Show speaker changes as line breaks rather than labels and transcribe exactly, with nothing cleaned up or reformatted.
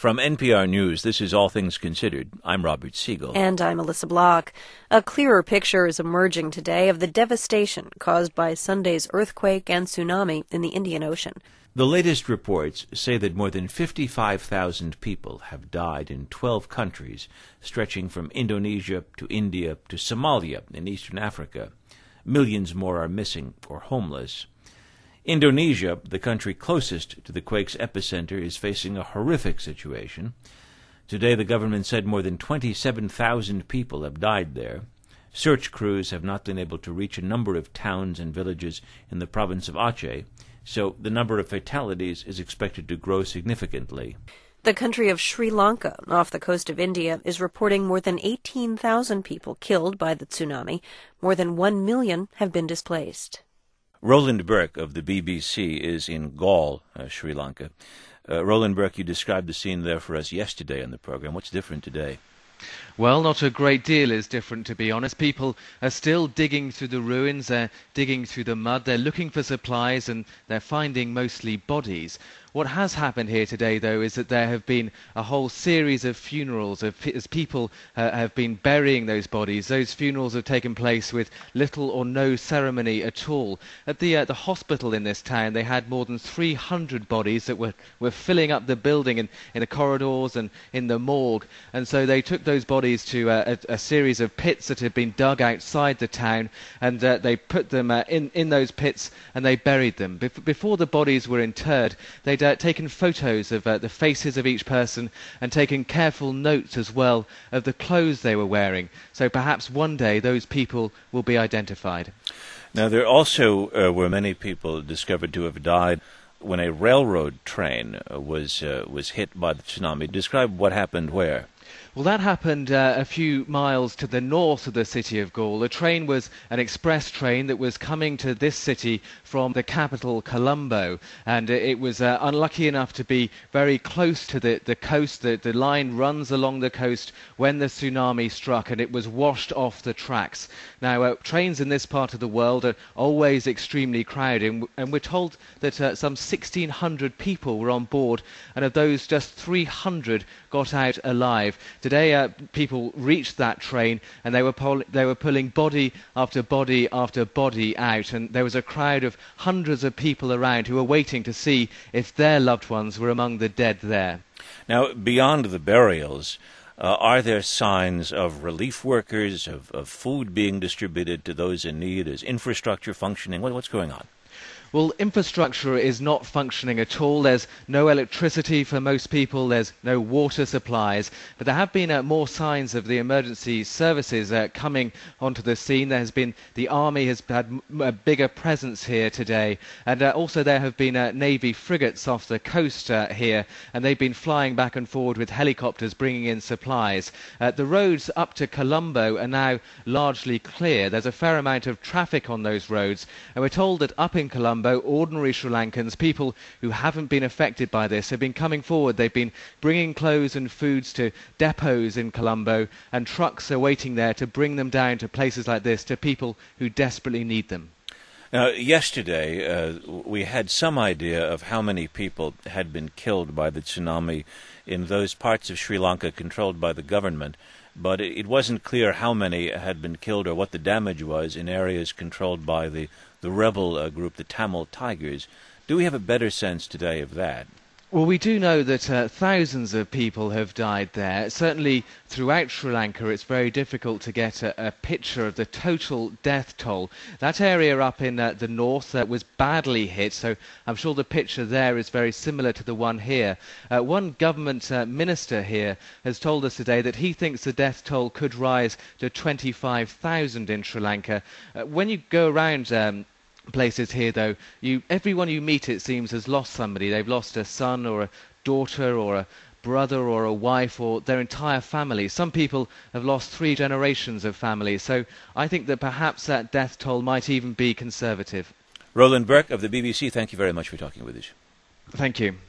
From N P R News, this is All Things Considered. I'm Robert Siegel.
And I'm Alyssa Block. A clearer picture is emerging today of the devastation caused by Sunday's earthquake and tsunami in the Indian Ocean.
The latest reports say that more than fifty-five thousand people have died in twelve countries, stretching from Indonesia to India to Somalia in eastern Africa. Millions more are missing or homeless. Indonesia, the country closest to the quake's epicenter, is facing a horrific situation. Today, the government said more than twenty-seven thousand people have died there. Search crews have not been able to reach a number of towns and villages in the province of Aceh, so the number of fatalities is expected to grow significantly.
The country of Sri Lanka, off the coast of India, is reporting more than eighteen thousand people killed by the tsunami. More than one million have been displaced.
Roland Burke of the B B C is in Galle, uh, Sri Lanka. Uh, Roland Burke, you described the scene there for us yesterday on the program. What's different today?
Well, not a great deal is different, to be honest. People are still digging through the ruins, they're digging through the mud, they're looking for supplies, and they're finding mostly bodies. What has happened here today, though, is that there have been a whole series of funerals of, as people uh, have been burying those bodies. Those funerals have taken place with little or no ceremony at all. At the uh, the hospital in this town, they had more than three hundred bodies that were, were filling up the building and in the corridors and in the morgue. And so they took those bodies to uh, a, a series of pits that had been dug outside the town, and uh, they put them uh, in, in those pits and they buried them. Bef- before the bodies were interred, they'd Uh, taken photos of uh, the faces of each person and taken careful notes as well of the clothes they were wearing. So perhaps one day those people will be identified.
Now, there also uh, were many people discovered to have died when a railroad train uh, was uh, was hit by the tsunami. Describe what happened where.
Well, that happened uh, a few miles to the north of the city of Galle. The train was an express train that was coming to this city from the capital, Colombo, and it was uh, unlucky enough to be very close to the, the coast. The, the line runs along the coast when the tsunami struck, and it was washed off the tracks. Now, uh, trains in this part of the world are always extremely crowded, and, and we're told that uh, some sixteen hundred people were on board, and of those, just three hundred got out alive. Today, uh, people reached that train, and they were pol- they were pulling body after body after body out, and there was a crowd of hundreds of people around who were waiting to see if their loved ones were among the dead there.
Now, beyond the burials, uh, are there signs of relief workers, of, of food being distributed to those in need? Is infrastructure functioning? What, what's going on?
Well, infrastructure is not functioning at all. There's no electricity for most people. There's no water supplies. But there have been uh, more signs of the emergency services uh, coming onto the scene. There has been, the army has had m- a bigger presence here today. And uh, also there have been uh, Navy frigates off the coast uh, here. And they've been flying back and forward with helicopters bringing in supplies. Uh, the roads up to Colombo are now largely clear. There's a fair amount of traffic on those roads. And we're told that up in Colombo, ordinary Sri Lankans, people who haven't been affected by this, have been coming forward. They've been bringing clothes and foods to depots in Colombo, and trucks are waiting there to bring them down to places like this, to people who desperately need them.
Now, yesterday, uh, we had some idea of how many people had been killed by the tsunami in those parts of Sri Lanka controlled by the government, but it wasn't clear how many had been killed or what the damage was in areas controlled by the, the rebel uh, group, the Tamil Tigers. Do we have a better sense today of that?
Well, we do know that uh, thousands of people have died there. Certainly throughout Sri Lanka, it's very difficult to get a, a picture of the total death toll. That area up in uh, the north uh, was badly hit, so I'm sure the picture there is very similar to the one here. Uh, one government uh, minister here has told us today that he thinks the death toll could rise to twenty-five thousand in Sri Lanka. Uh, when you go around Um, places here, though, you everyone you meet, it seems, has lost somebody. They've lost a son or a daughter or a brother or a wife or their entire family. Some people have lost three generations of family. So I think that perhaps that death toll might even be conservative.
Roland Burke of the B B C, thank you very much for talking with us.
Thank you.